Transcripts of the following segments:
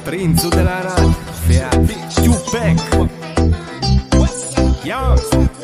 Prințul de la Arad, Fiat, Tupac. Yo.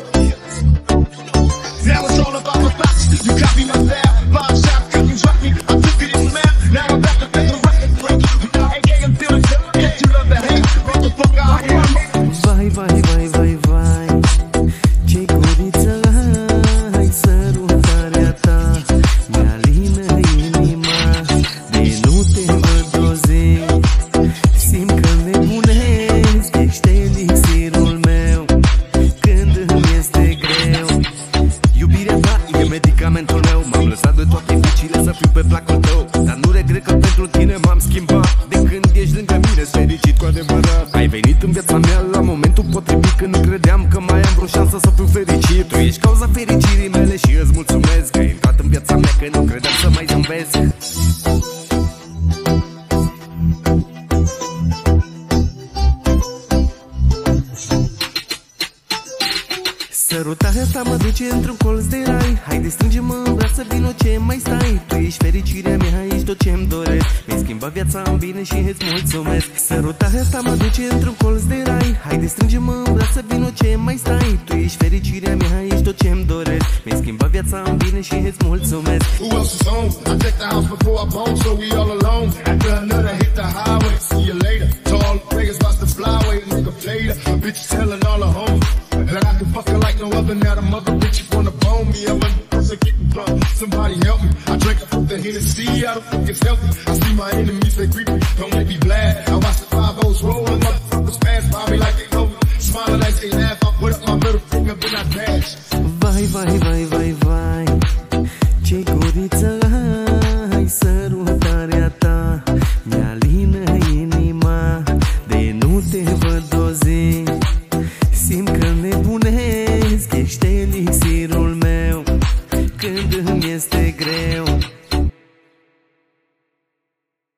Now it's all about the box. You copy my style. Bob shop, cause you drop me. I took it in the map. Now I'm about to make a record break. Without AK, I'm feeling good. Yes, you love the hate. Motherfucker, I am. Vai, vai, vai, vai, vai, ce guriță ai, sărutarea ta mi-alină inima, de nu te văd o zi, simt că nebunesc, ești elixirul meu, când îmi este greu. Iubirea ta e medicamentul meu, m-am lăsat de toate vicile să fiu pe placul tău, dar nu regret că pentru tine m-am schimbat. De când ești lângă mine, sunt fericit cu adevărat. Ai venit în viața mea la momentul potrivit, când nu credeam că mai am vreo șansă să fiu fericit. Tu ești cauza fericirii mele și îți mulțumesc că ai intrat în viața mea, că nu credeam să mai zâmbesc. Sărutarea ta mă duce într-un colț de rai. Haide, strânge-mă în brațe, vino, ce mai stai? Tu ești fericirea mea, ești tot ce-mi doresc. Mi-ai schimbat viața în bine și îți mulțumesc. Sărutarea ta mă duce într-un colț de rai. Haide, strânge-mă în brațe, vino, ce mai stai? Tu ești fericirea mea, ești tot ce-mi doresc. Mi-ai schimbat viața în bine și îți mulțumesc. Who else is home? I checked the house before I bone, so we all alone. After another hit the highway, see you later. Tall niggas lost the flyway, nigga played her. Bitches telling all the homies that I can fuck her like no other. Now the mother bitch wanna bone me. I'm a person getting drunk. Somebody help me. I drink up the Hennessy. I don't think it's healthy. I see my enemies, they creepy. Don't make me glad. I watch the 5-0s rolling. Motherfuckers pass by me like they know me. Smiling like they laugh. I put up my middle finger, then I dash. Vai, vai, vai, vai, vai, ce guriță ai, sărutarea ta mi-alină inima, de nu te văd o zi, simt că nebunesc, ești elixirul meu, când îmi este greu.